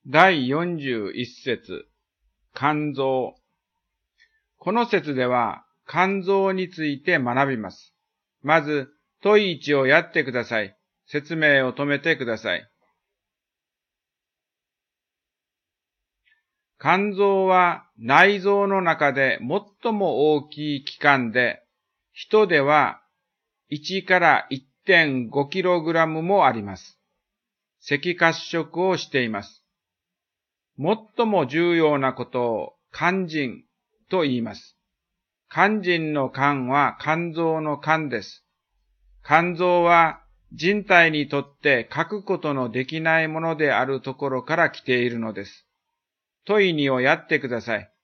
第41節、肝臓。この節では、肝臓について学びます。まず、問1をやってください。説明を止めてください。肝臓は内臓の中で最も大きい器官で、人では1から1.5 キログラムもあります。赤褐色をしています。最も重要なことを肝腎と言います。肝腎の肝は肝臓の肝です。肝臓は人体にとって欠くことのできないものであるところから来ているのです。問2をやってください。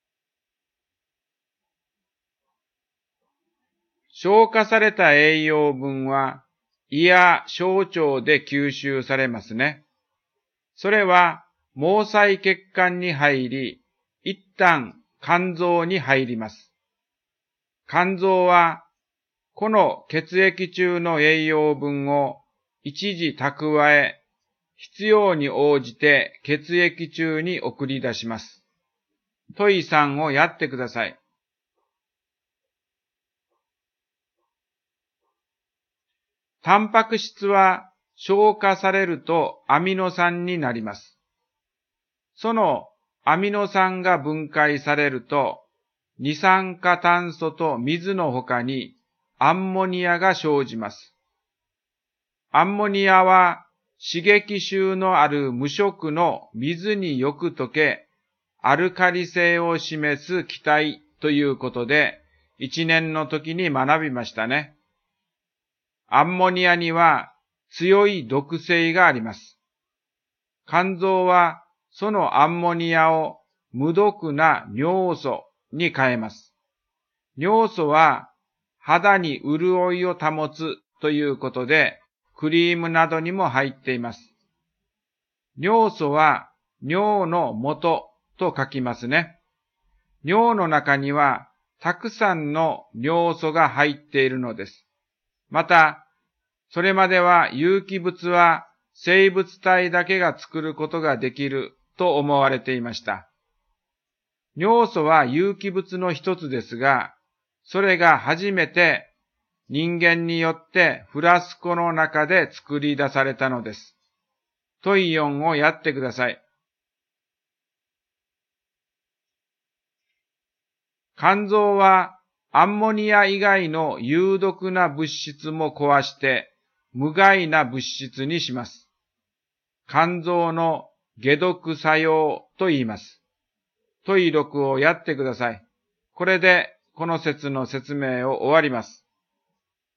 消化された栄養分は胃や小腸で吸収されますね。それは毛細血管に入り、一旦肝臓に入ります。肝臓はこの血液中の栄養分を一時蓄え、必要に応じて血液中に送り出します。問3をやってください。タンパク質は消化されるとアミノ酸になります。そのアミノ酸が分解されると、二酸化炭素と水の他にアンモニアが生じます。アンモニアは刺激臭のある無色の水によく溶け、アルカリ性を示す気体ということで、1年の時に学びましたね。アンモニアには強い毒性があります。肝臓はそのアンモニアを無毒な尿素に変えます。尿素は肌に潤いを保つということで、クリームなどにも入っています。尿素は尿の元と書きますね。尿の中にはたくさんの尿素が入っているのです。また、それまでは有機物は生物体だけが作ることができると思われていました。尿素は有機物の一つですが、それが初めて人間によってフラスコの中で作り出されたのです。問4をやってください。肝臓はアンモニア以外の有毒な物質も壊して無害な物質にします。肝臓の解毒作用と言います。問6をやってください。これでこの説の説明を終わります。